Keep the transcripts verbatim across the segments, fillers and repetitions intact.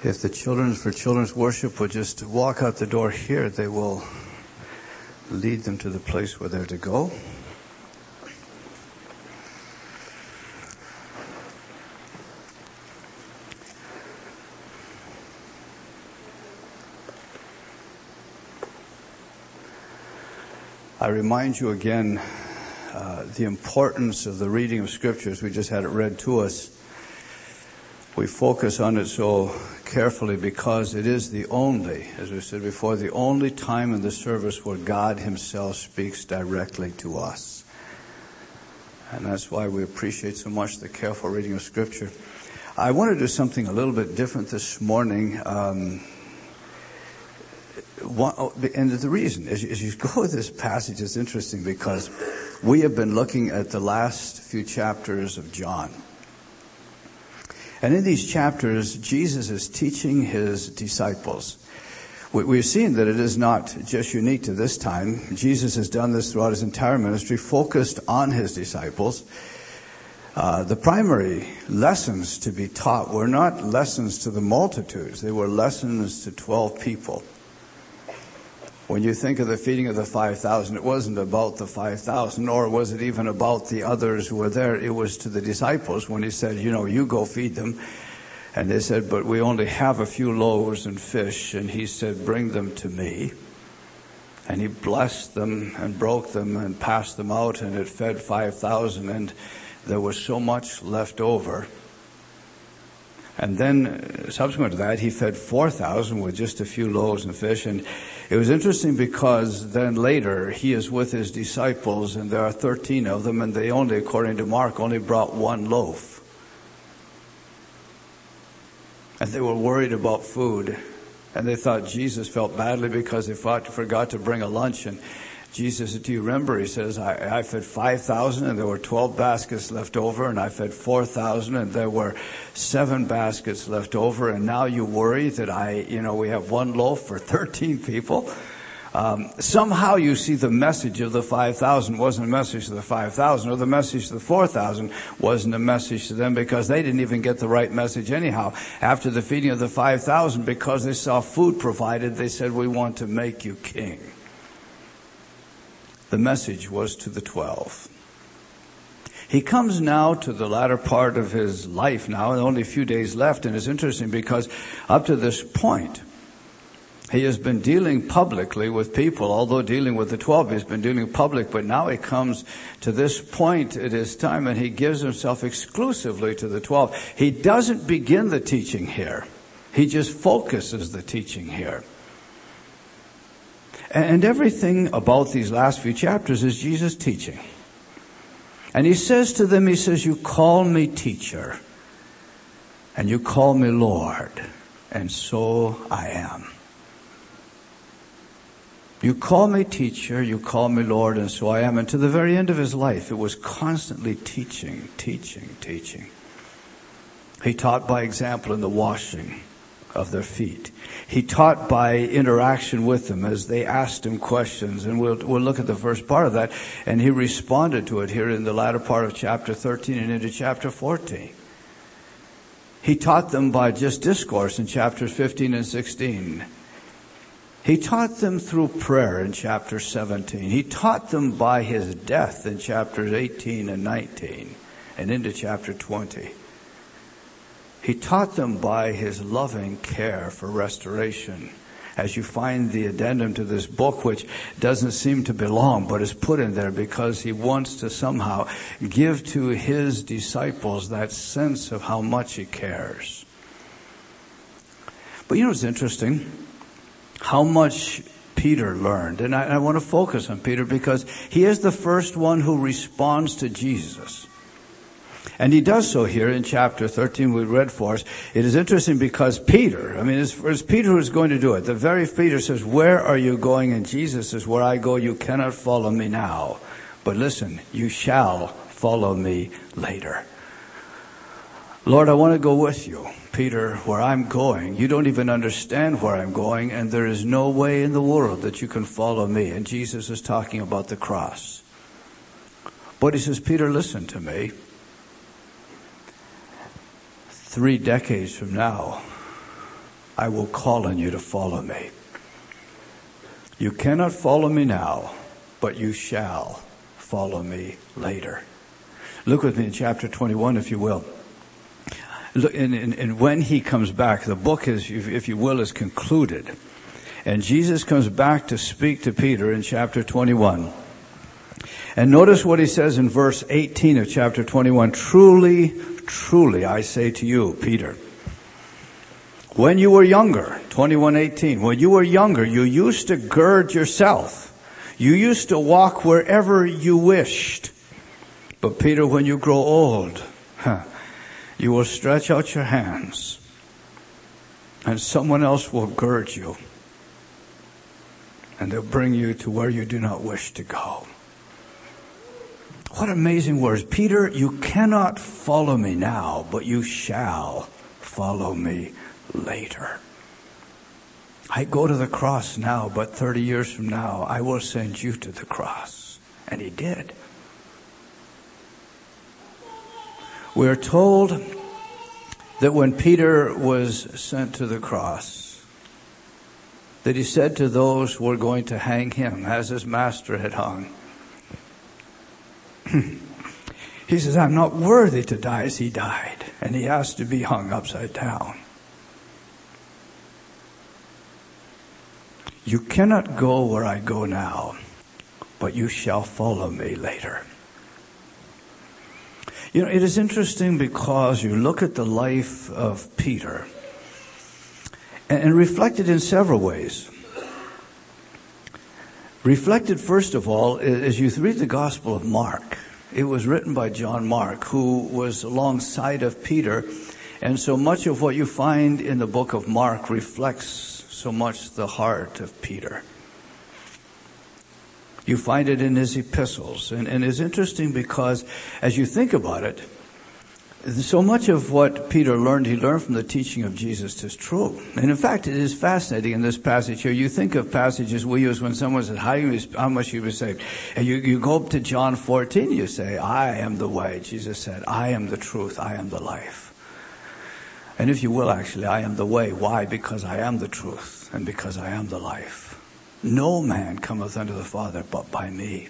If the children for children's worship would just walk out the door here, they will lead them to the place where they're to go. I remind you again uh, the importance of the reading of Scriptures. We just had it read to us. We focus on it so carefully because it is the only, as we said before, the only time in the service where God Himself speaks directly to us. And that's why we appreciate so much the careful reading of Scripture. I want to do something a little bit different this morning. Um, one, and the reason, as you, as you go with this passage, it's interesting because we have been looking at the last few chapters of John. And in these chapters, Jesus is teaching His disciples. We've seen that it is not just unique to this time. Jesus has done this throughout His entire ministry, focused on His disciples. Uh, the primary lessons to be taught were not lessons to the multitudes. They were lessons to twelve people. When you think of the feeding of the five thousand, it wasn't about the five thousand, nor was it even about the others who were there. It was to the disciples when He said, you know, you go feed them. And they said, but we only have a few loaves and fish. And He said, bring them to me. And He blessed them and broke them and passed them out, and it fed five thousand, and there was so much left over. And then, subsequent to that, He fed four thousand with just a few loaves and fish. And it was interesting because then later, He is with His disciples, and there are thirteen of them, and they only, according to Mark, only brought one loaf. And they were worried about food. And they thought Jesus felt badly because they forgot to bring a lunch. And Jesus said, do you remember? He says, I, I fed five thousand and there were twelve baskets left over, and I fed four thousand and there were seven baskets left over, and now you worry that I, you know, we have one loaf for thirteen people. Um, somehow you see the message of the five thousand wasn't a message to the five thousand, or the message to the four thousand wasn't a message to them, because they didn't even get the right message anyhow. After the feeding of the five thousand, because they saw food provided, they said, we want to make you king. The message was to the twelve. He comes now to the latter part of His life now, and only a few days left, and it's interesting because up to this point, He has been dealing publicly with people. Although dealing with the twelve, He's been dealing public, but now He comes to this point at His time, and He gives Himself exclusively to the twelve. He doesn't begin the teaching here. He just focuses the teaching here. And everything about these last few chapters is Jesus teaching. And He says to them, He says, you call me teacher, and you call me Lord, and so I am. You call me teacher, you call me Lord, and so I am. And to the very end of His life, it was constantly teaching, teaching, teaching. He taught by example in the washing of their feet. He taught by interaction with them as they asked Him questions. And we'll, we'll look at the first part of that. And He responded to it here in the latter part of chapter thirteen and into chapter fourteen. He taught them by just discourse in chapters fifteen and sixteen. He taught them through prayer in chapter seventeen. He taught them by His death in chapters eighteen and nineteen and into chapter twenty. He taught them by His loving care for restoration. As you find the addendum to this book, which doesn't seem to belong, but is put in there because He wants to somehow give to His disciples that sense of how much He cares. But you know what's interesting? How much Peter learned. And I, I want to focus on Peter because he is the first one who responds to Jesus. And he does so here in chapter thirteen we read for us. It is interesting because Peter, I mean, it's, it's Peter who is going to do it. The very Peter says, where are you going? And Jesus says, where I go, you cannot follow me now. But listen, you shall follow me later. Lord, I want to go with you. Peter, where I'm going, you don't even understand where I'm going, and there is no way in the world that you can follow me. And Jesus is talking about the cross. But He says, Peter, listen to me. Three decades from now, I will call on you to follow me. You cannot follow me now, but you shall follow me later. Look with me in chapter twenty-one, if you will. Look, and, and, and when he comes back, the book is, if you will, is concluded. And Jesus comes back to speak to Peter in chapter twenty-one. And notice what he says in verse eighteen of chapter twenty-one. Truly, truly, I say to you, Peter, when you were younger, twenty-one eighteen, when you were younger, you used to gird yourself. You used to walk wherever you wished. But Peter, when you grow old, huh, you will stretch out your hands and someone else will gird you. And they'll bring you to where you do not wish to go. What amazing words. Peter, you cannot follow me now, but you shall follow me later. I go to the cross now, but thirty years from now, I will send you to the cross. And he did. We're told that when Peter was sent to the cross, that he said to those who were going to hang him as his master had hung, he says, I'm not worthy to die as he died. And he asked to be hung upside down. You cannot go where I go now, but you shall follow me later. You know, it is interesting because you look at the life of Peter and, and reflect it in several ways. Reflected, first of all, as you read the Gospel of Mark. It was written by John Mark, who was alongside of Peter. And so much of what you find in the book of Mark reflects so much the heart of Peter. You find it in his epistles. And, and it's interesting because as you think about it, so much of what Peter learned, he learned from the teaching of Jesus is true. And in fact, it is fascinating in this passage here. You think of passages we use when someone says, how, you, how much you were saved? And you, you go up to John fourteen, you say, I am the way. Jesus said, I am the truth. I am the life. And if you will, actually, I am the way. Why? Because I am the truth and because I am the life. No man cometh unto the Father but by me.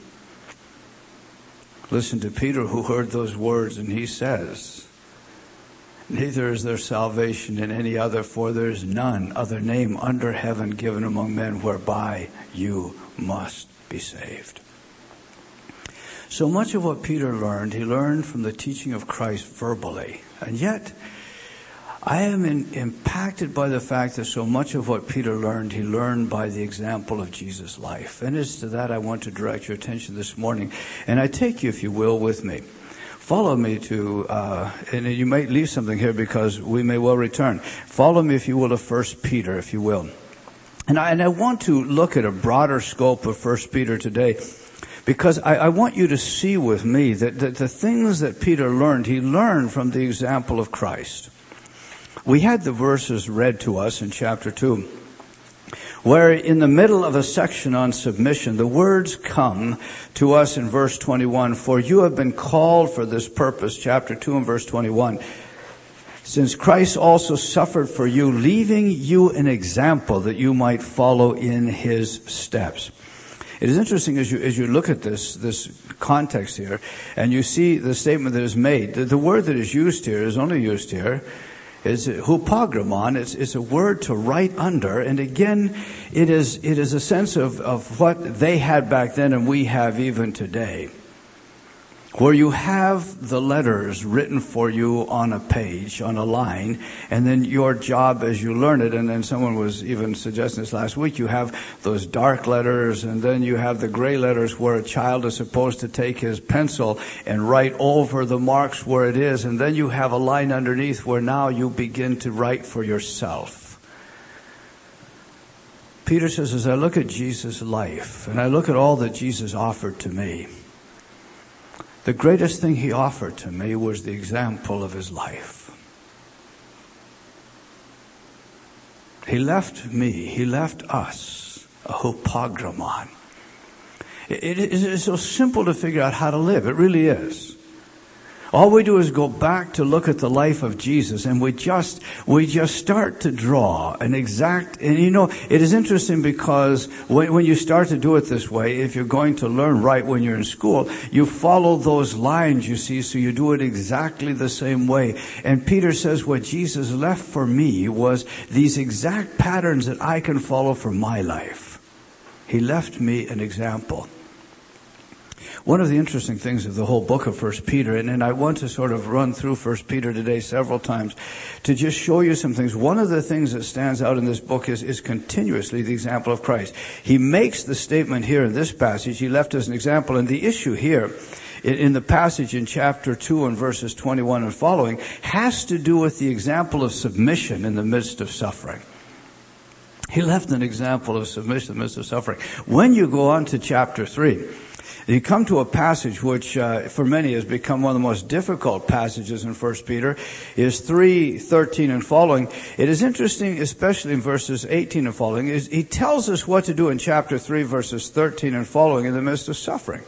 Listen to Peter, who heard those words, and he says, neither is there salvation in any other, for there is none other name under heaven given among men whereby you must be saved. So much of what Peter learned, he learned from the teaching of Christ verbally. And yet, I am in, impacted by the fact that so much of what Peter learned, he learned by the example of Jesus' life. And it's to that I want to direct your attention this morning. And I take you, if you will, with me. Follow me to, uh, and you might leave something here because we may well return. Follow me, if you will, to First Peter, if you will. And I, and I want to look at a broader scope of First Peter today because I, I want you to see with me that, that the things that Peter learned, he learned from the example of Christ. We had the verses read to us in chapter two, where in the middle of a section on submission, the words come to us in verse twenty-one, for you have been called for this purpose, chapter two and verse twenty-one, since Christ also suffered for you, leaving you an example that you might follow in his steps. It is interesting as you as you look at this this context here, and you see the statement that is made. The, the word that is used here is only used here is hupogromon. It's, it's a word to write under. And again, it is, it is a sense of, of what they had back then and we have even today. Where you have the letters written for you on a page, on a line, and then your job as you learn it, and then someone was even suggesting this last week, you have those dark letters, and then you have the gray letters where a child is supposed to take his pencil and write over the marks where it is, and then you have a line underneath where now you begin to write for yourself. Peter says, as I look at Jesus' life, and I look at all that Jesus offered to me, the greatest thing he offered to me was the example of his life. He left me, he left us, a hupogromon. It, it is so simple to figure out how to live. It really is. All we do is go back to look at the life of Jesus, and we just, we just start to draw an exact, and you know, it is interesting because when, when you start to do it this way, if you're going to learn right when you're in school, you follow those lines, you see, so you do it exactly the same way. And Peter says what Jesus left for me was these exact patterns that I can follow for my life. He left me an example. One of the interesting things of the whole book of First Peter, and, and I want to sort of run through First Peter today several times to just show you some things. One of the things that stands out in this book is, is continuously the example of Christ. He makes the statement here in this passage, he left us an example, and the issue here in, in the passage in chapter two and verses twenty-one and following has to do with the example of submission in the midst of suffering. He left an example of submission in the midst of suffering. When you go on to chapter three, you come to a passage which, uh, for many has become one of the most difficult passages in First Peter, is three thirteen and following. It is interesting, especially in verses eighteen and following, is he tells us what to do in chapter three, verses thirteen and following in the midst of suffering.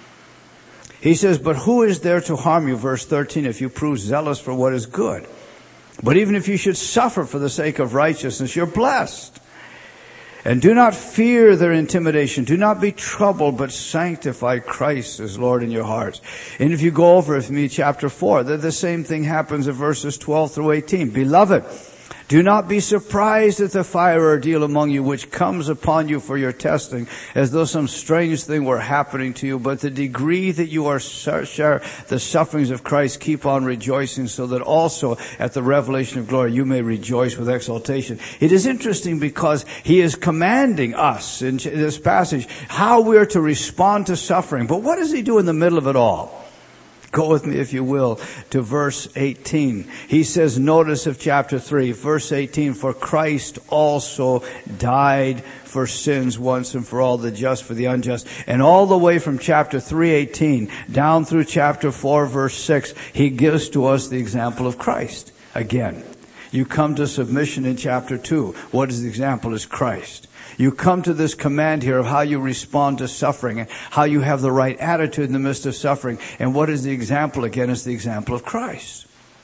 He says, "But who is there to harm you," verse thirteen, "if you prove zealous for what is good? But even if you should suffer for the sake of righteousness, you're blessed. And do not fear their intimidation. Do not be troubled, but sanctify Christ as Lord in your hearts." And if you go over with me chapter four, the, the same thing happens in verses twelve through eighteen. "Beloved, do not be surprised at the fire ordeal among you, which comes upon you for your testing, as though some strange thing were happening to you. But the degree that you are share the sufferings of Christ, keep on rejoicing, so that also at the revelation of glory you may rejoice with exultation." It is interesting because he is commanding us in this passage how we are to respond to suffering. But what does he do in the middle of it all? Go with me, if you will, to verse eighteen. He says, notice of chapter three, verse eighteen, "For Christ also died for sins once and for all, the just for the unjust." And all the way from chapter three eighteen down through chapter four, verse six, he gives to us the example of Christ. Again, you come to submission in chapter two. What is the example? Is Christ. You come to this command here of how you respond to suffering and how you have the right attitude in the midst of suffering. And what is the example? Again, it's the example of Christ.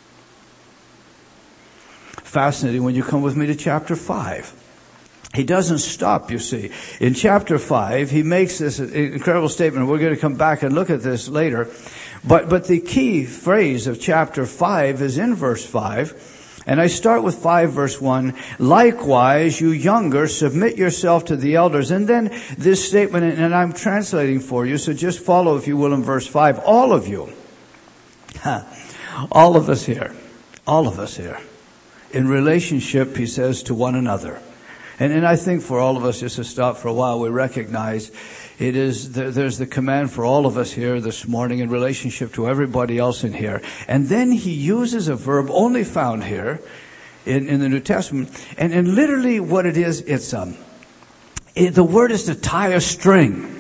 Fascinating when you come with me to chapter five. He doesn't stop, you see. In chapter five, he makes this incredible statement. We're going to come back and look at this later. But, but the key phrase of chapter five is in verse five. And I start with five verse one, "Likewise, you younger, submit yourself to the elders." And then this statement, and I'm translating for you, so just follow, if you will, in verse five. All of you, all of us here, all of us here, in relationship, he says, to one another. And, and I think for all of us, just to stop for a while, we recognize it is, there's the command for all of us here this morning in relationship to everybody else in here. And then he uses a verb only found here in, in the New Testament. And, and literally what it is, it's, um, it, the word is to tie a string.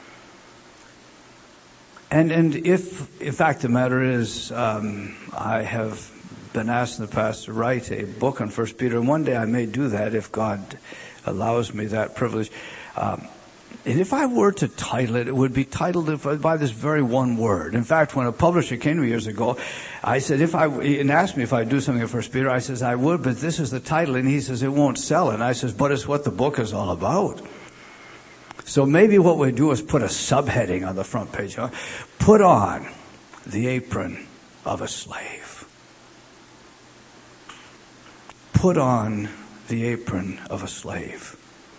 And, and if, in fact, the matter is, um, I have been asked in the past to write a book on First Peter, and one day I may do that if God allows me that privilege. Um, and if I were to title it, it would be titled by this very one word. In fact, when a publisher came to me years ago, I said, if I, and asked me if I'd do something at First Peter, I says, I would, but this is the title. And he says, it won't sell. And I says, but it's what the book is all about. So maybe what we do is put a subheading on the front page. Huh? Put on the apron of a slave. Put on the apron of a slave.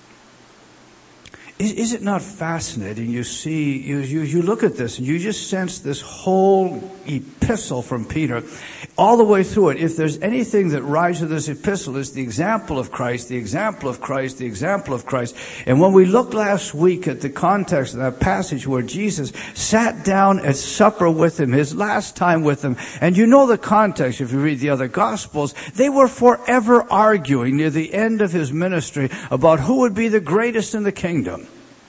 Is, is it not fascinating? You see, you, you, you look at this and you just sense this whole epistle from Peter all the way through it. If there's anything that rises to this epistle, it's the example of Christ, the example of Christ, the example of Christ. And when we looked last week at the context of that passage where Jesus sat down at supper with him, his last time with him, and you know the context if you read the other Gospels, they were forever arguing near the end of his ministry about who would be the greatest in the kingdom.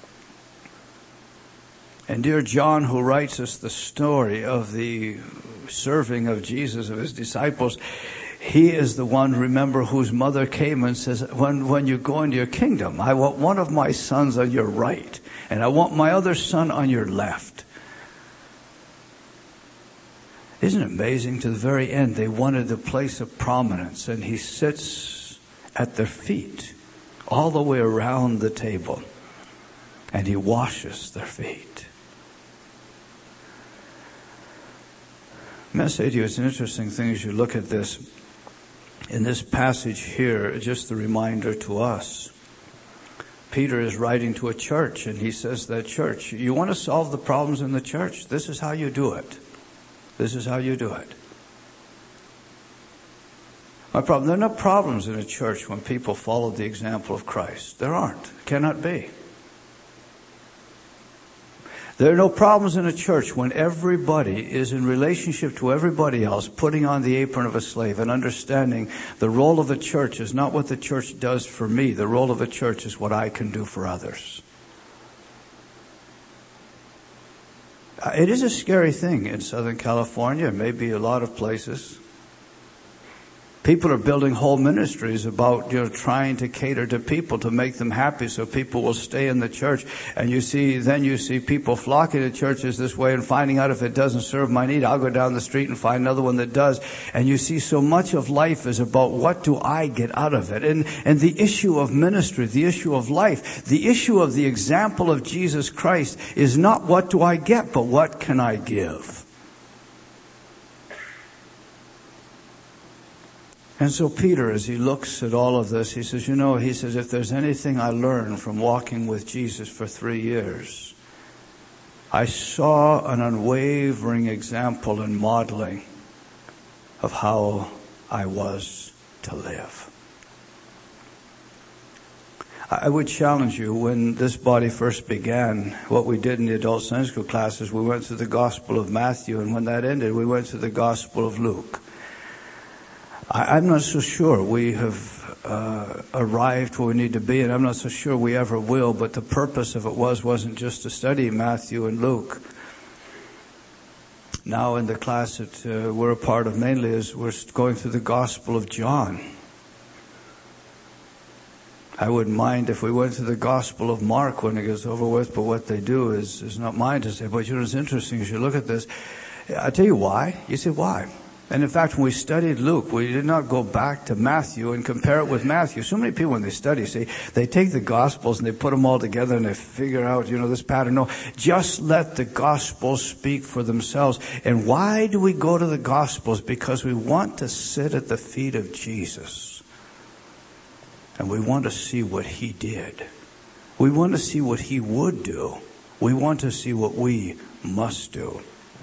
And dear John, who writes us the story of the serving of Jesus, of his disciples, he is the one, remember, whose mother came and says, when, when you go into your kingdom, I want one of my sons on your right, and I want my other son on your left. Isn't it amazing? To the very end, they wanted the place of prominence, and he sits at their feet all the way around the table, and he washes their feet. May I say to you, it's an interesting thing as you look at this. In this passage here, just the reminder to us. Peter is writing to a church, and he says that church, you want to solve the problems in the church? This is how you do it. This is how you do it. My problem, there are no problems in a church when people follow the example of Christ. There aren't. Cannot be. There are no problems in a church when everybody is in relationship to everybody else, putting on the apron of a slave and understanding the role of the church is not what the church does for me. The role of a church is what I can do for others. It is a scary thing in Southern California, maybe a lot of places. People are building whole ministries about, you know, trying to cater to people to make them happy so people will stay in the church. And you see, then you see people flocking to churches this way and finding out if it doesn't serve my need, I'll go down the street and find another one that does. And you see so much of life is about what do I get out of it? And, and the issue of ministry, the issue of life, the issue of the example of Jesus Christ is not what do I get, but what can I give? And so Peter, as he looks at all of this, he says, you know, he says, if there's anything I learned from walking with Jesus for three years, I saw an unwavering example and modeling of how I was to live. I would challenge you, when this body first began, what we did in the adult Sunday school classes, we went through the Gospel of Matthew, and when that ended, we went through the Gospel of Luke. I'm not so sure we have uh, arrived where we need to be, and I'm not so sure we ever will, but the purpose of it was, wasn't just to study Matthew and Luke. Now in the class that uh, we're a part of mainly is we're going through the Gospel of John. I wouldn't mind if we went through the Gospel of Mark when it gets over with, but what they do is, is not mine to say. But you know, it's interesting as you look at this. I'll tell you why. You say, why? And in fact, when we studied Luke, we did not go back to Matthew and compare it with Matthew. So many people, when they study, see, they take the Gospels and they put them all together and they figure out, you know, this pattern. No, just let the Gospels speak for themselves. And why do we go to the Gospels? Because we want to sit at the feet of Jesus. And we want to see what he did. We want to see what he would do. We want to see what we must do.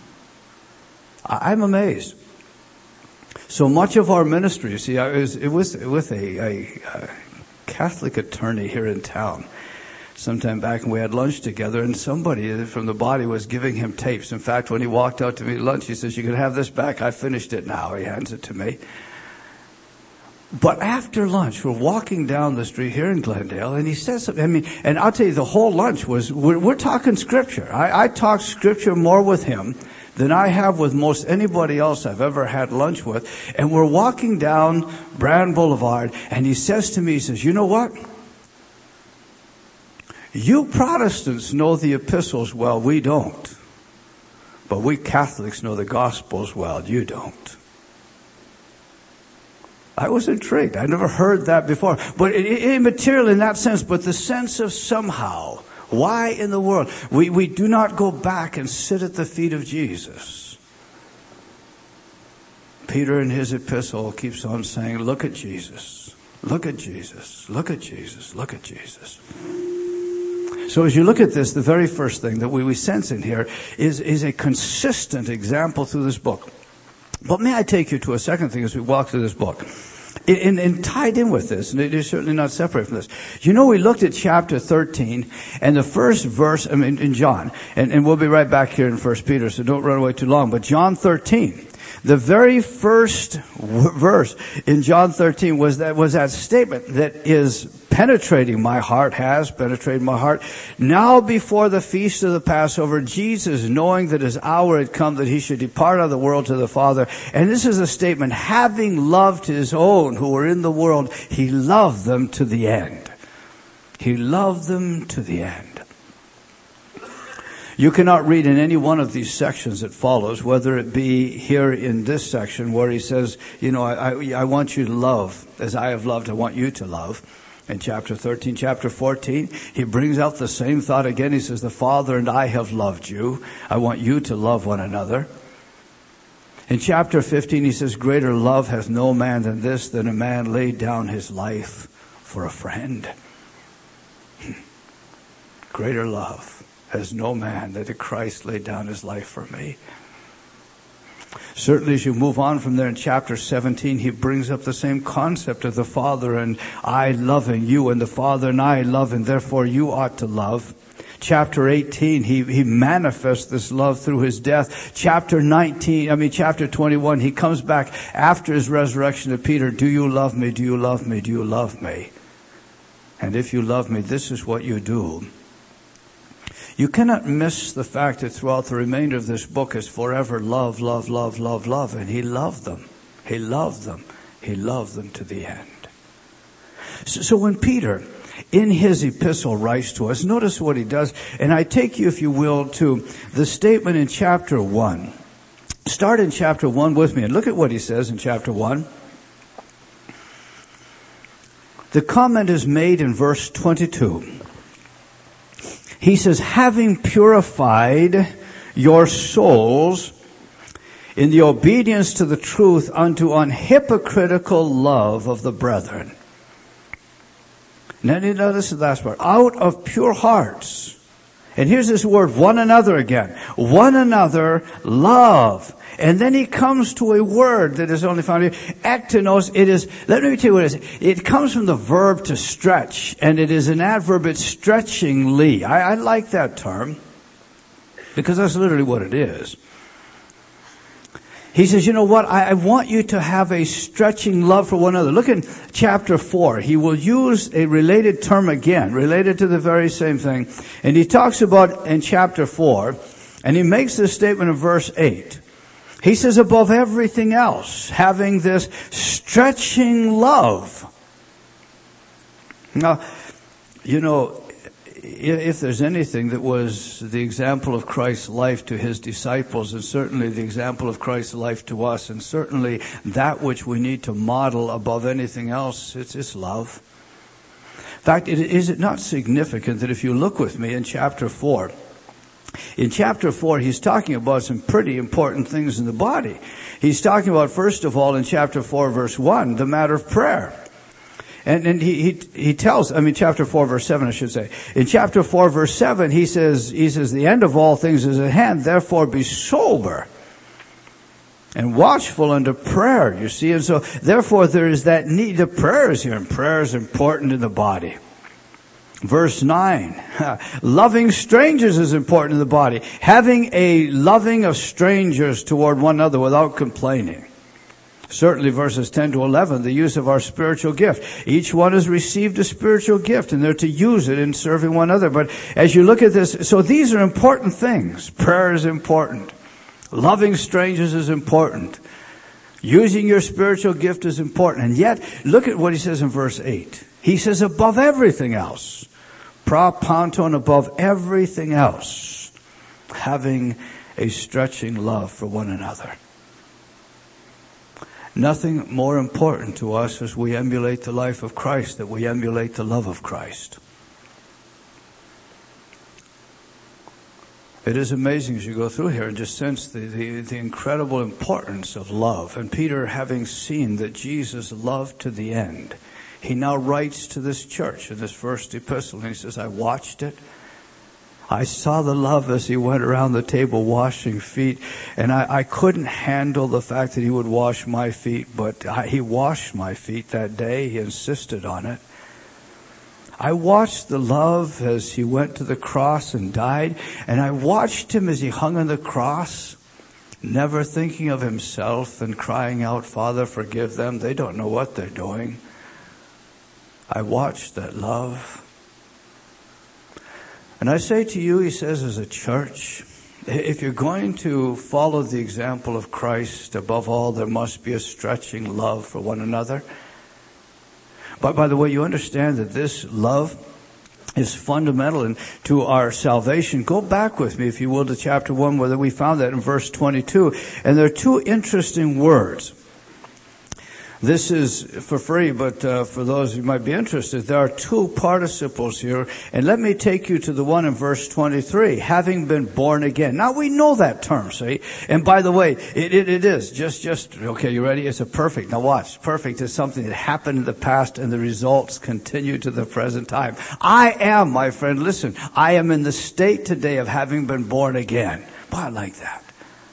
I'm amazed. So much of our ministry, you see, I was, it was with a, a, a Catholic attorney here in town sometime back, and we had lunch together, and somebody from the body was giving him tapes. In fact, when he walked out to me at lunch, he says, you can have this back. I finished it now. He hands it to me. But after lunch, we're walking down the street here in Glendale, and he says something. I mean, and I'll tell you, the whole lunch was, we're, we're talking Scripture. I, I talked Scripture more with him than I have with most anybody else I've ever had lunch with. And we're walking down Brand Boulevard, and he says to me, he says, you know what? You Protestants know the epistles well, we don't. But we Catholics know the Gospels well, you don't. I was intrigued. I never heard that before. But it, it, immaterial in that sense, but the sense of somehow, why in the world? We, we do not go back and sit at the feet of Jesus. Peter in his epistle keeps on saying, look at Jesus. Look at Jesus. Look at Jesus. Look at Jesus. So as you look at this, the very first thing that we, we sense in here is, is a consistent example through this book. But may I take you to a second thing as we walk through this book? And, and tied in with this, and it is certainly not separate from this. You know, we looked at chapter thirteen, and the first verse, I mean, in John, and, and we'll be right back here in First Peter, so don't run away too long, but John thirteen, the very first w- verse in John thirteen was that, was that statement that is penetrating my heart, has penetrated my heart. Now before the feast of the Passover, Jesus, knowing that his hour had come that he should depart out of the world to the Father. And this is a statement, having loved his own who were in the world, he loved them to the end. He loved them to the end. You cannot read in any one of these sections that follows, whether it be here in this section where he says, you know, I, I, I want you to love as I have loved, I want you to love. In chapter thirteen, chapter fourteen, he brings out the same thought again. He says, the Father and I have loved you. I want you to love one another. In chapter fifteen, he says, greater love hath no man than this, than a man laid down his life for a friend. Greater love has no man that Christ laid down his life for me. Certainly as you move on from there in chapter seventeen, he brings up the same concept of the Father and I loving you, and the Father and I love, and therefore you ought to love. Chapter eighteen, he, he manifests this love through his death. Chapter nineteen, I mean chapter twenty-one, he comes back after his resurrection to Peter. Do you love me? Do you love me? Do you love me? And if you love me, this is what you do. You cannot miss the fact that throughout the remainder of this book is forever love, love, love, love, love. And he loved them. He loved them. He loved them to the end. So, so when Peter, in his epistle, writes to us, notice what he does. And I take you, if you will, to the statement in chapter one. Start in chapter one with me and look at what he says in chapter one. The comment is made in verse twenty-two. He says, having purified your souls in the obedience to the truth unto unhypocritical love of the brethren. Now, notice the last part. Out of pure hearts. And here's this word, one another again. One another love. And then he comes to a word that is only found here. Ektenos, it is, let me tell you what it is. It comes from the verb to stretch, and it is an adverb, it's stretchingly. I, I like that term, because that's literally what it is. He says, you know what, I, I want you to have a stretching love for one another. Look in chapter four. He will use a related term again, related to the very same thing. And he talks about in chapter four, and he makes this statement in verse eight. He says, above everything else, having this stretching love. Now, you know, if there's anything that was the example of Christ's life to his disciples, and certainly the example of Christ's life to us, and certainly that which we need to model above anything else, it's, it's love. In fact, it, is it not significant that if you look with me in chapter four, in chapter four, he's talking about some pretty important things in the body. He's talking about, first of all, in chapter four, verse one, the matter of prayer. And, and he, he, he tells, I mean, chapter four, verse seven, I should say. In chapter four, verse seven, he says, he says, the end of all things is at hand, therefore be sober and watchful unto prayer, you see. And so, therefore, there is that need. The prayer is here, and prayer is important in the body. Verse nine, loving strangers is important in the body. Having a loving of strangers toward one another without complaining. Certainly verses ten to eleven, the use of our spiritual gift. Each one has received a spiritual gift, and they're to use it in serving one another. But as you look at this, so these are important things. Prayer is important. Loving strangers is important. Using your spiritual gift is important. And yet, look at what he says in verse eight. He says, above everything else, propanton, above everything else, having a stretching love for one another. Nothing more important to us as we emulate the life of Christ, that we emulate the love of Christ. It is amazing as you go through here and just sense the, the, the incredible importance of love. And Peter, having seen that Jesus loved to the end, he now writes to this church in this first epistle, and he says, I watched it. I saw the love as he went around the table washing feet, and I, I couldn't handle the fact that he would wash my feet, but I, he washed my feet that day. He insisted on it. I watched the love as he went to the cross and died, and I watched him as he hung on the cross, never thinking of himself and crying out, Father, forgive them. They don't know what they're doing. I watched that love. And I say to you, he says, as a church, if you're going to follow the example of Christ, above all, there must be a stretching love for one another. But by the way, you understand that this love is fundamental in, to our salvation. Go back with me, if you will, to chapter one, where we found that in verse twenty-two. And there are two interesting words. This is for free, but uh, for those who might be interested, there are two participles here. And let me take you to the one in verse twenty-three, having been born again. Now, we know that term, see? And by the way, it, it, it is just, just, okay, you ready? It's a perfect. Now watch. Perfect is something that happened in the past and the results continue to the present time. I am, my friend, listen, I am in the state today of having been born again. Boy, I like that.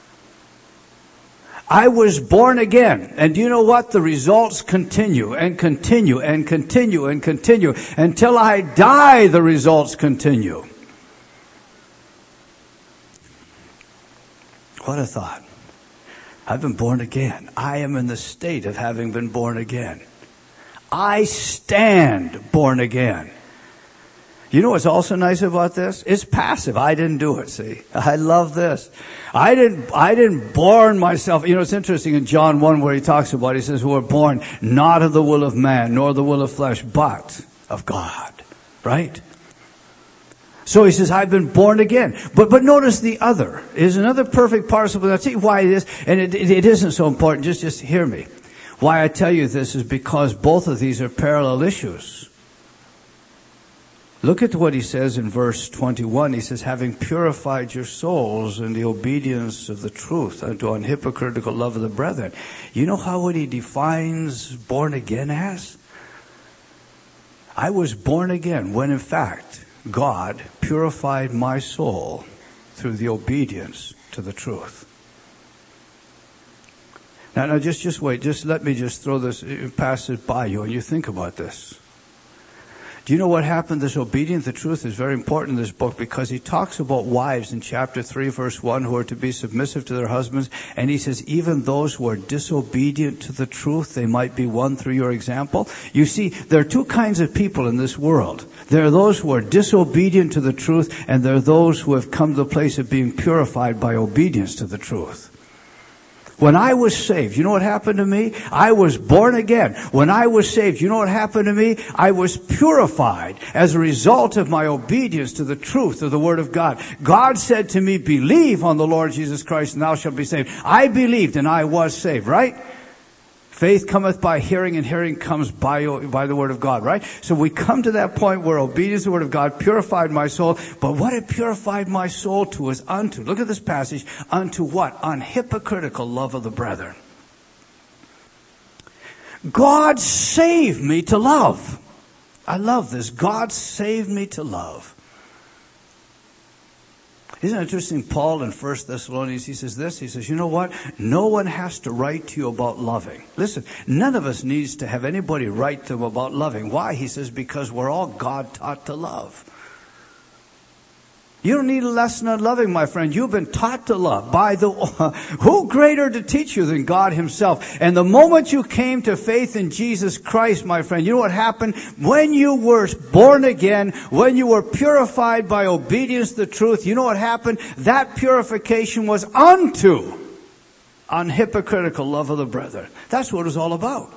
I was born again. And do you know what? The results continue and continue and continue and continue. Until I die, the results continue. What a thought. I've been born again. I am in the state of having been born again. I stand born again. You know what's also nice about this? It's passive. I didn't do it, see? I love this. I didn't, I didn't born myself. You know, it's interesting in John one where he talks about, he says, who are born not of the will of man, nor the will of flesh, but of God. Right? So he says, I've been born again. But, but notice the other is another perfect participle. I'll tell you why it is, and it, it, it isn't so important. Just, just hear me. Why I tell you this is because both of these are parallel issues. Look at what he says in verse twenty-one. He says, having purified your souls in the obedience of the truth unto unhypocritical love of the brethren. You know how what he defines born again as? I was born again when in fact God purified my soul through the obedience to the truth. Now, now just, just wait. Just let me just throw this, pass it by you and you think about this. Do you know what happened? This obedience to the truth is very important in this book because he talks about wives in chapter three, verse one, who are to be submissive to their husbands. And he says, even those who are disobedient to the truth, they might be won through your example. You see, there are two kinds of people in this world. There are those who are disobedient to the truth, and there are those who have come to the place of being purified by obedience to the truth. When I was saved, you know what happened to me? I was born again. When I was saved, you know what happened to me? I was purified as a result of my obedience to the truth of the Word of God. God said to me, believe on the Lord Jesus Christ and thou shalt be saved. I believed and I was saved, right? Faith cometh by hearing, and hearing comes by, by the Word of God, right? So we come to that point where obedience to the Word of God purified my soul. But what it purified my soul to is unto, look at this passage, unto what? Unhypocritical love of the brethren. God saved me to love. I love this. God saved me to love. Isn't it interesting? Paul in First Thessalonians, he says this, he says, you know what? No one has to write to you about loving. Listen, none of us needs to have anybody write to them about loving. Why? He says, because we're all God taught to love. You don't need a lesson on loving, my friend. You've been taught to love by the, uh, who greater to teach you than God himself? And the moment you came to faith in Jesus Christ, my friend, you know what happened? When you were born again, when you were purified by obedience to the truth, you know what happened? That purification was unto unhypocritical love of the brethren. That's what it was all about.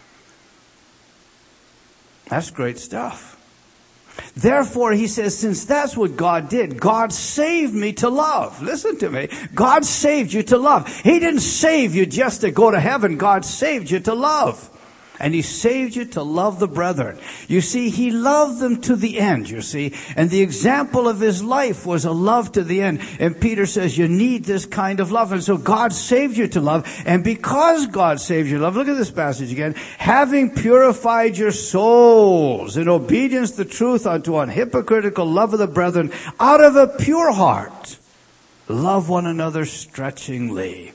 That's great stuff. Therefore, he says, since that's what God did, God saved me to love. Listen to me. God saved you to love. He didn't save you just to go to heaven. God saved you to love. And he saved you to love the brethren. You see, he loved them to the end, you see. And the example of his life was a love to the end. And Peter says, you need this kind of love. And so God saved you to love. And because God saved you to love, look at this passage again. Having purified your souls in obedience to the truth unto unhypocritical love of the brethren, out of a pure heart, love one another stretchingly.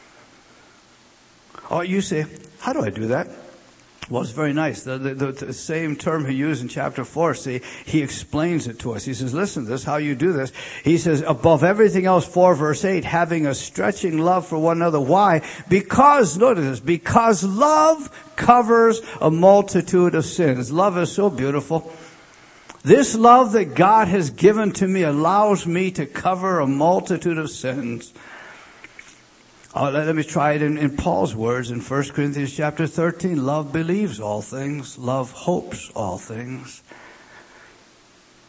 Oh, you say, how do I do that? Well, it's very nice. The, the, the, the same term he used in chapter four, see, he explains it to us. He says, listen, this is how you do this. He says, above everything else, four verse eight, having a stretching love for one another. Why? Because, notice this, because love covers a multitude of sins. Love is so beautiful. This love that God has given to me allows me to cover a multitude of sins. Oh, let, let me try it in, in Paul's words in First Corinthians chapter thirteen. Love believes all things. Love hopes all things.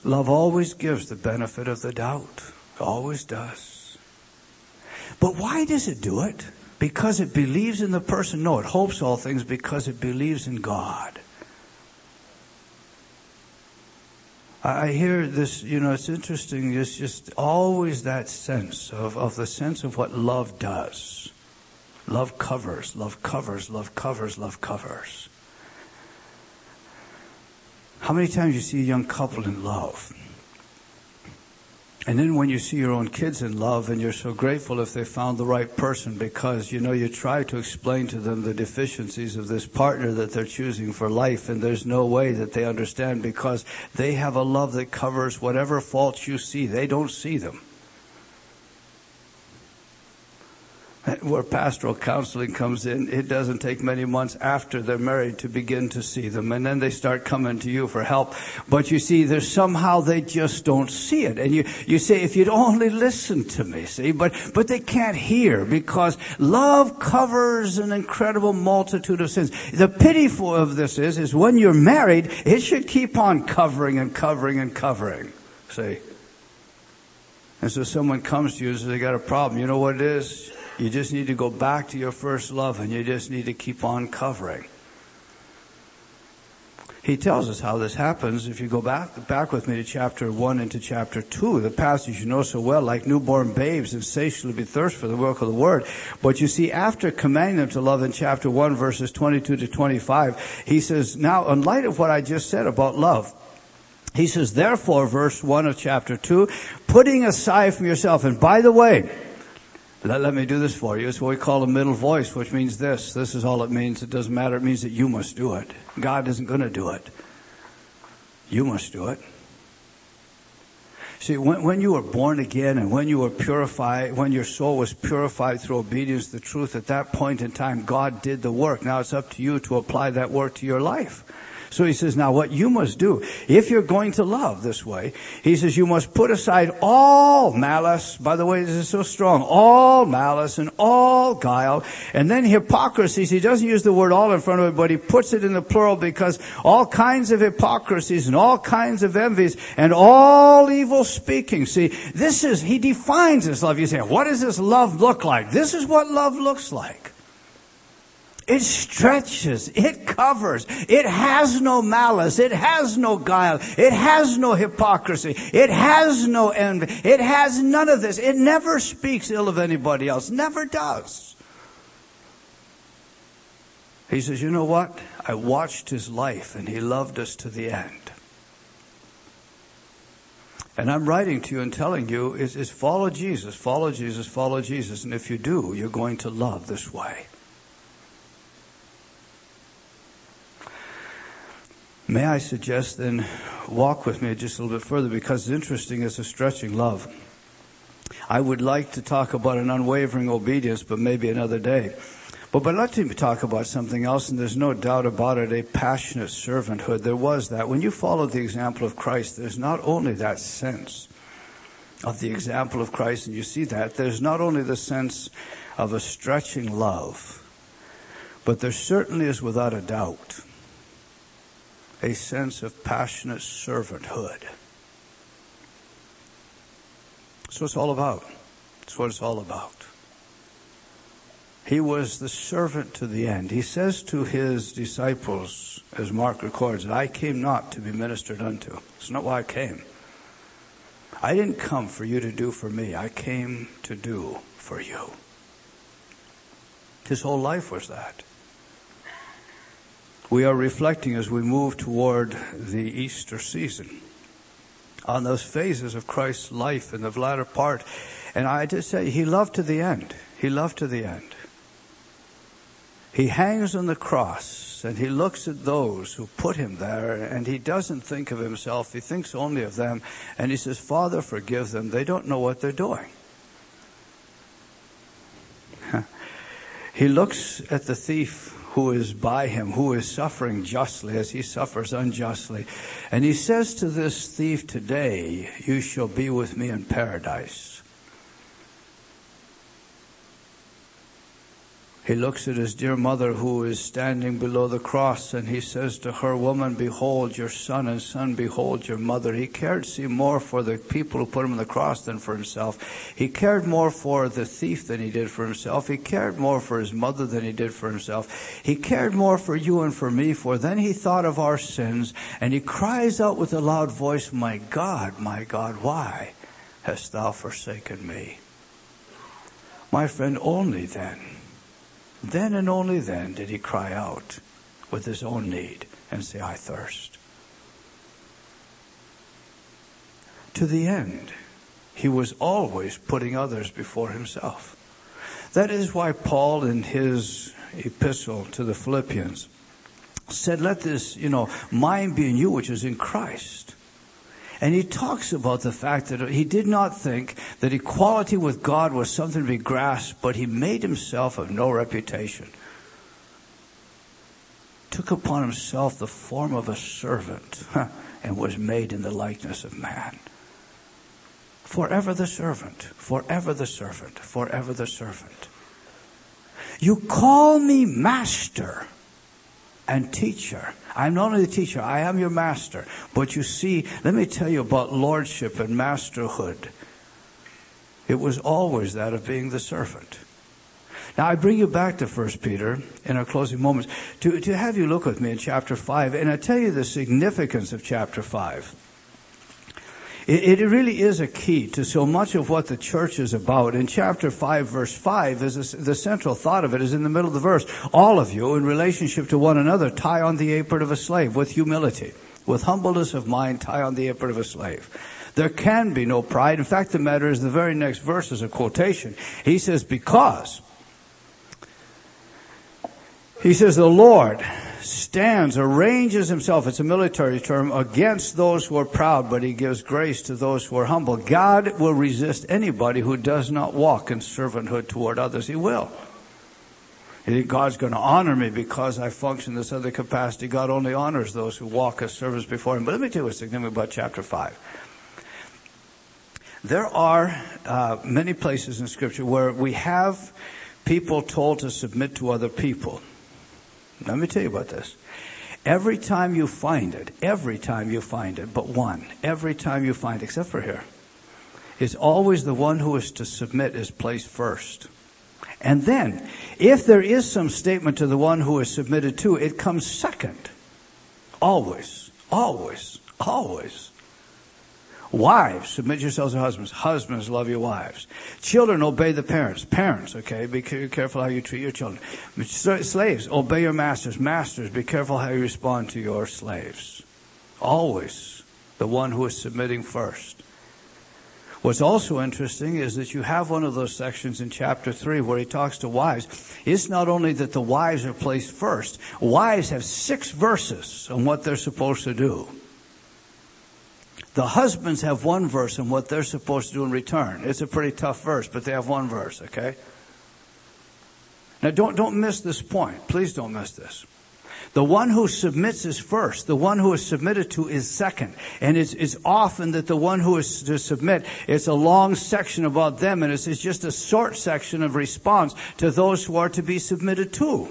Love always gives the benefit of the doubt. Always does. But why does it do it? Because it believes in the person? No, it hopes all things because it believes in God. I hear this, you know, it's interesting. It's just always that sense of, of the sense of what love does. Love covers, love covers, love covers, love covers. How many times you see a young couple in love? And then when you see your own kids in love, and you're so grateful if they found the right person, because, you know, you try to explain to them the deficiencies of this partner that they're choosing for life, and there's no way that they understand because they have a love that covers whatever faults you see. They don't see them. Where pastoral counseling comes in, it doesn't take many months after they're married to begin to see them. And then they start coming to you for help. But you see, there's somehow they just don't see it. And you, you say, if you'd only listen to me, see, but, but they can't hear because love covers an incredible multitude of sins. The pity for of this is, is when you're married, it should keep on covering and covering and covering. See? And so someone comes to you and says, they got a problem. You know what it is? You just need to go back to your first love, and you just need to keep on covering. He tells us how this happens. If you go back back with me to chapter one and to chapter two, the passage you know so well, like newborn babes, insatiably thirst for the work of the word. But you see, after commanding them to love in chapter one, verses twenty-two to twenty-five, he says, now, in light of what I just said about love, he says, therefore, verse one of chapter two, putting aside from yourself, and by the way, Let, let me do this for you. It's what we call a middle voice, which means this. This is all it means. It doesn't matter. It means that you must do it. God isn't going to do it. You must do it. See, when, when you were born again and when you were purified, when your soul was purified through obedience to the truth, at that point in time, God did the work. Now it's up to you to apply that work to your life. So he says, now what you must do, if you're going to love this way, he says you must put aside all malice. By the way, this is so strong. All malice and all guile. And then hypocrisy. He doesn't use the word all in front of it, but he puts it in the plural because all kinds of hypocrisies and all kinds of envies and all evil speaking. See, this is, he defines this love. You say, what does this love look like? This is what love looks like. It stretches, it covers, it has no malice, it has no guile, it has no hypocrisy, it has no envy, it has none of this. It never speaks ill of anybody else, never does. He says, you know what? I watched his life and he loved us to the end. And I'm writing to you and telling you is, is follow Jesus, follow Jesus, follow Jesus. And if you do, you're going to love this way. May I suggest then, walk with me just a little bit further, because it's interesting, it's a stretching love. I would like to talk about an unwavering obedience, but maybe another day. But, but let me talk about something else, and there's no doubt about it, a passionate servanthood. There was that. When you follow the example of Christ, there's not only that sense of the example of Christ, and you see that, there's not only the sense of a stretching love, but there certainly is, without a doubt, a sense of passionate servanthood. That's what it's all about. That's what it's all about. He was the servant to the end. He says to his disciples, as Mark records, I came not to be ministered unto. It's not why I came. I didn't come for you to do for me. I came to do for you. His whole life was that. We are reflecting as we move toward the Easter season on those phases of Christ's life in the latter part. And I just say, he loved to the end. He loved to the end. He hangs on the cross and he looks at those who put him there, and he doesn't think of himself. He thinks only of them. And he says, Father, forgive them. They don't know what they're doing. He looks at the thief who is by him, who is suffering justly as he suffers unjustly. And he says to this thief, today you shall be with me in paradise. He looks at his dear mother who is standing below the cross, and he says to her, "Woman, behold your son, and son, behold your mother." He cared, see, more for the people who put him on the cross than for himself. He cared more for the thief than he did for himself. He cared more for his mother than he did for himself. He cared more for you and for me, for then he thought of our sins, and he cries out with a loud voice, "My God, my God, why hast thou forsaken me?" My friend, only then, then and only then did he cry out with his own need and say, "I thirst." To the end, he was always putting others before himself. That is why Paul, in his epistle to the Philippians, said, "Let this, you know, mind be in you which is in Christ." And he talks about the fact that he did not think that equality with God was something to be grasped, but he made himself of no reputation. Took upon himself the form of a servant and was made in the likeness of man. Forever the servant, forever the servant, forever the servant. You call me master and teacher. I'm not only the teacher, I am your master. But you see, let me tell you about lordship and masterhood. It was always that of being the servant. Now I bring you back to First Peter in our closing moments to, to have you look with me in chapter five, and I tell you the significance of chapter five. It, it really is a key to so much of what the church is about. In chapter five, verse five, is a, the central thought of it is in the middle of the verse. All of you, in relationship to one another, tie on the apron of a slave with humility. With humbleness of mind, tie on the apron of a slave. There can be no pride. In fact, the matter is the very next verse is a quotation. He says, because. He says, the Lord stands, arranges himself, it's a military term, against those who are proud, but he gives grace to those who are humble. God will resist anybody who does not walk in servanthood toward others. He will. You think God's going to honor me because I function in this other capacity? God only honors those who walk as servants before him. But let me tell you what's significant about chapter five. There are uh, many places in Scripture where we have people told to submit to other people. Let me tell you about this. Every time you find it, every time you find it, but one, every time you find it, except for here, it's always the one who is to submit is placed first. And then, if there is some statement to the one who is submitted to, it comes second. Always, always, always. Wives, submit yourselves to husbands. Husbands, love your wives. Children, obey the parents. Parents, okay, be careful how you treat your children. Slaves, obey your masters. Masters, be careful how you respond to your slaves. Always the one who is submitting first. What's also interesting is that you have one of those sections in chapter three where he talks to wives. It's not only that the wives are placed first. Wives have six verses on what they're supposed to do. The husbands have one verse on what they're supposed to do in return. It's a pretty tough verse, but they have one verse, okay? Now don't, don't miss this point. Please don't miss this. The one who submits is first. The one who is submitted to is second. And it's, it's often that the one who is to submit, it's a long section about them, and it's, it's just a short section of response to those who are to be submitted to.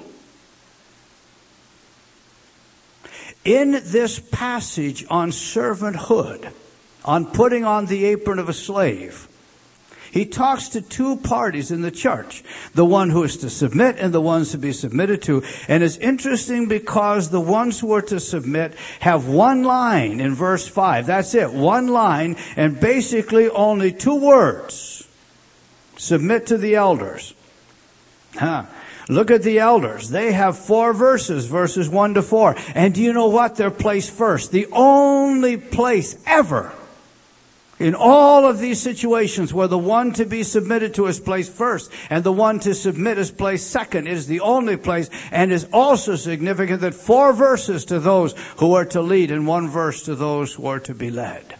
In this passage on servanthood, on putting on the apron of a slave, he talks to two parties in the church, the one who is to submit and the ones to be submitted to. And it's interesting because the ones who are to submit have one line in verse five. That's it, one line, and basically only two words. Submit to the elders. Huh. Look at the elders. They have four verses, verses one to four. And do you know what? They're placed first. The only place ever in all of these situations where the one to be submitted to is placed first and the one to submit is placed second. It is the only place, and is also significant that four verses to those who are to lead and one verse to those who are to be led.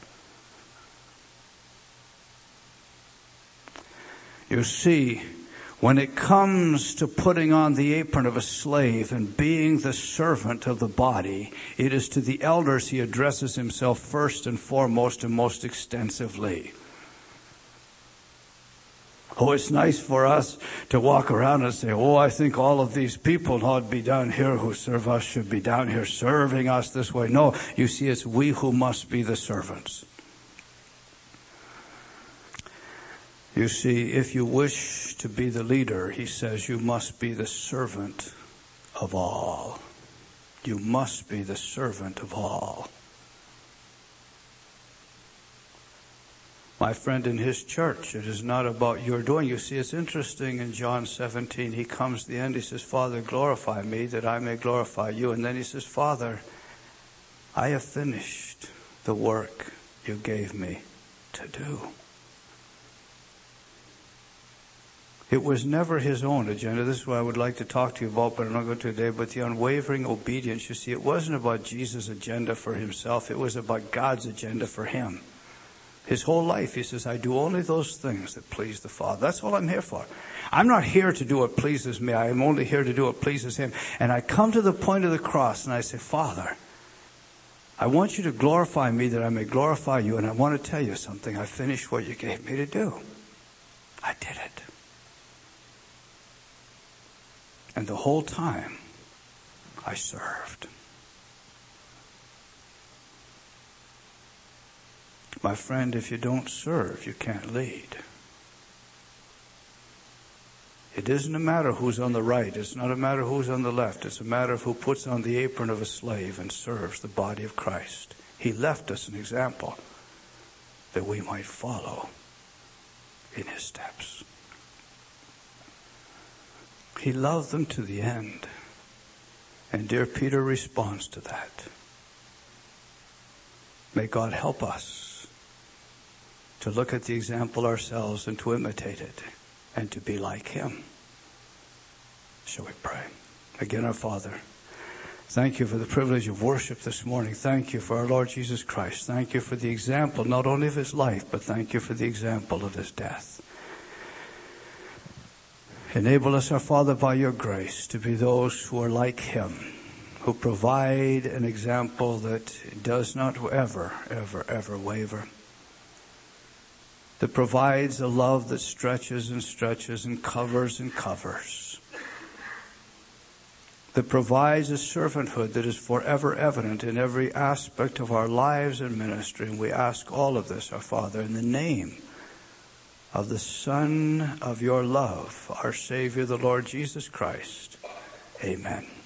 You see, when it comes to putting on the apron of a slave and being the servant of the body, it is to the elders he addresses himself first and foremost and most extensively. Oh, it's nice for us to walk around and say, oh, I think all of these people who ought to be down here who serve us should be down here serving us this way. No, you see, it's we who must be the servants. You see, if you wish to be the leader, he says, you must be the servant of all. You must be the servant of all. My friend, in his church, it is not about your doing. You see, it's interesting in John seventeen, he comes to the end, he says, Father, glorify me that I may glorify you. And then he says, Father, I have finished the work you gave me to do. It was never his own agenda. This is what I would like to talk to you about, but I'm not going to today. But the unwavering obedience, you see, it wasn't about Jesus' agenda for himself. It was about God's agenda for him. His whole life, he says, I do only those things that please the Father. That's all I'm here for. I'm not here to do what pleases me. I am only here to do what pleases him. And I come to the point of the cross and I say, Father, I want you to glorify me that I may glorify you. And I want to tell you something. I finished what you gave me to do. I did it. And the whole time, I served. My friend, if you don't serve, you can't lead. It isn't a matter who's on the right. It's not a matter who's on the left. It's a matter of who puts on the apron of a slave and serves the body of Christ. He left us an example that we might follow in his steps. He loved them to the end. And dear Peter responds to that. May God help us to look at the example ourselves and to imitate it and to be like him. Shall we pray? Again, our Father, thank you for the privilege of worship this morning. Thank you for our Lord Jesus Christ. Thank you for the example, not only of his life, but thank you for the example of his death. Enable us, our Father, by your grace, to be those who are like him, who provide an example that does not ever, ever, ever waver, that provides a love that stretches and stretches and covers and covers, that provides a servanthood that is forever evident in every aspect of our lives and ministry. And we ask all of this, our Father, in the name of the Son of your love, our Savior, the Lord Jesus Christ. Amen.